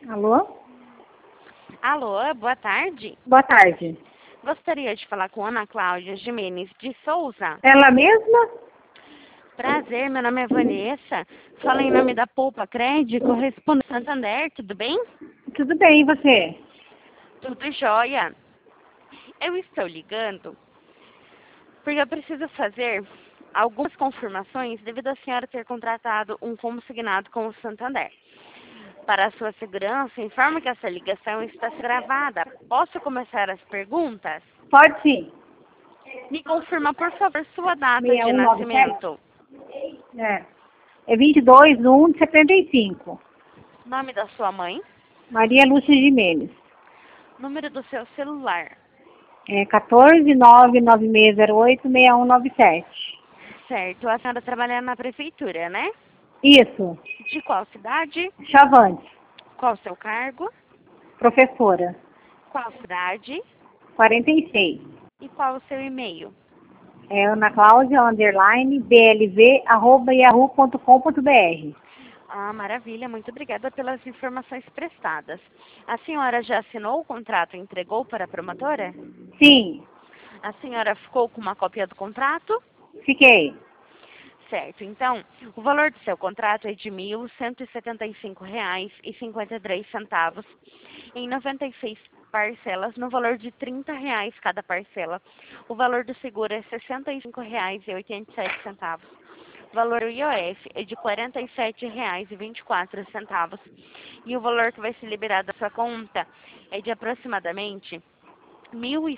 Alô? Alô, boa tarde. Boa tarde. Gostaria de falar com Ana Cláudia Jimenez de Souza. Ela mesma? Prazer, meu nome é Vanessa. Falo em nome da Poupa Crédito, correspondo ao Santander, tudo bem? Tudo bem, e você? Tudo jóia. Eu estou ligando porque eu preciso fazer algumas confirmações devido à senhora ter contratado um consignado com o Santander. Para a sua segurança, informo que essa ligação está gravada. Posso começar as perguntas? Pode sim. Me confirma, por favor, sua data de 6197? nascimento. É 22/1/75. Nome da sua mãe. Maria Lúcia Jimenez. Número do seu celular. É 14996086197. Certo. A senhora trabalha na prefeitura, né? Isso. De qual cidade? Chavante. Qual o seu cargo? Professora. Qual cidade? 46. E qual o seu e-mail? É anaclaudia_blv@yahoo.com.br. Ah, maravilha. Muito obrigada pelas informações prestadas. A senhora já assinou o contrato e entregou para a promotora? Sim, A senhora ficou com uma cópia do contrato? fiquei. Certo. Então, o valor do seu contrato é de R$ 1.175,53 em 96 parcelas, no valor de R$ 30 cada parcela. O valor do seguro é R$ 65,87. O valor do IOF é de R$ 47,24. E o valor que vai ser liberado da sua conta é de aproximadamente R$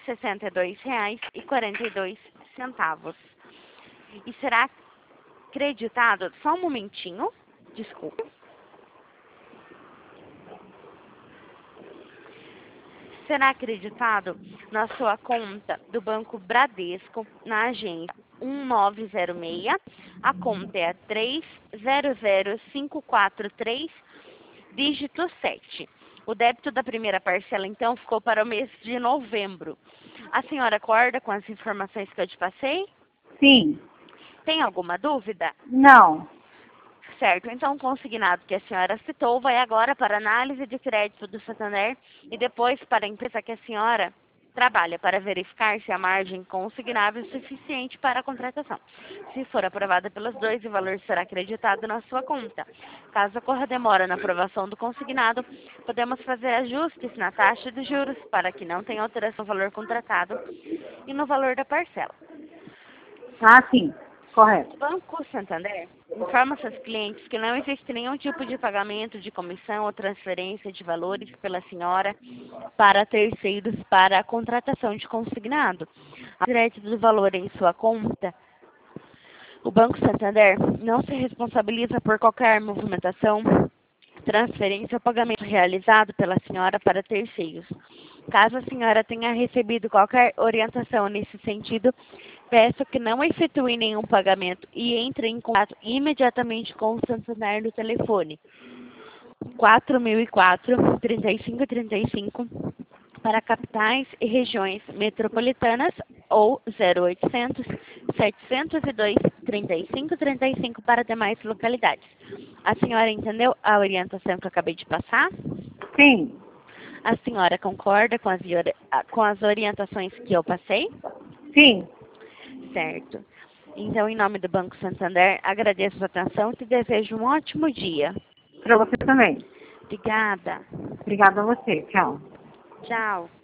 1.062,42. E será creditado, só um momentinho, desculpe. Será acreditado na sua conta do Banco Bradesco, na agência 1906. A conta é a 300543, dígito 7. O débito da primeira parcela, então, ficou para o mês de novembro. A senhora acorda com as informações que eu te passei? Sim. Tem alguma dúvida? Não. Certo, então o consignado que a senhora citou vai agora para análise de crédito do Santander e depois para a empresa que a senhora trabalha para verificar se a margem consignável é suficiente para a contratação. Se for aprovada pelos dois, o valor será acreditado na sua conta. Caso ocorra demora na aprovação do consignado, podemos fazer ajustes na taxa de juros para que não tenha alteração no valor contratado e no valor da parcela. Ah, sim. Correto. O Banco Santander informa seus clientes que não existe nenhum tipo de pagamento de comissão ou transferência de valores pela senhora para terceiros para a contratação de consignado. A crédito do valor em sua conta, o Banco Santander não se responsabiliza por qualquer movimentação, transferência ou pagamento realizado pela senhora para terceiros. Caso a senhora tenha recebido qualquer orientação nesse sentido, peço que não efetue nenhum pagamento e entre em contato imediatamente com o Santander no telefone 4004-3535 para capitais e regiões metropolitanas ou 0800-702-3535 para demais localidades. A senhora entendeu a orientação que eu acabei de passar? Sim. A senhora concorda com as orientações que eu passei? Sim. Certo. Então, em nome do Banco Santander, agradeço a sua atenção e te desejo um ótimo dia. Para você também. Obrigada. Obrigada a você. Tchau. Tchau.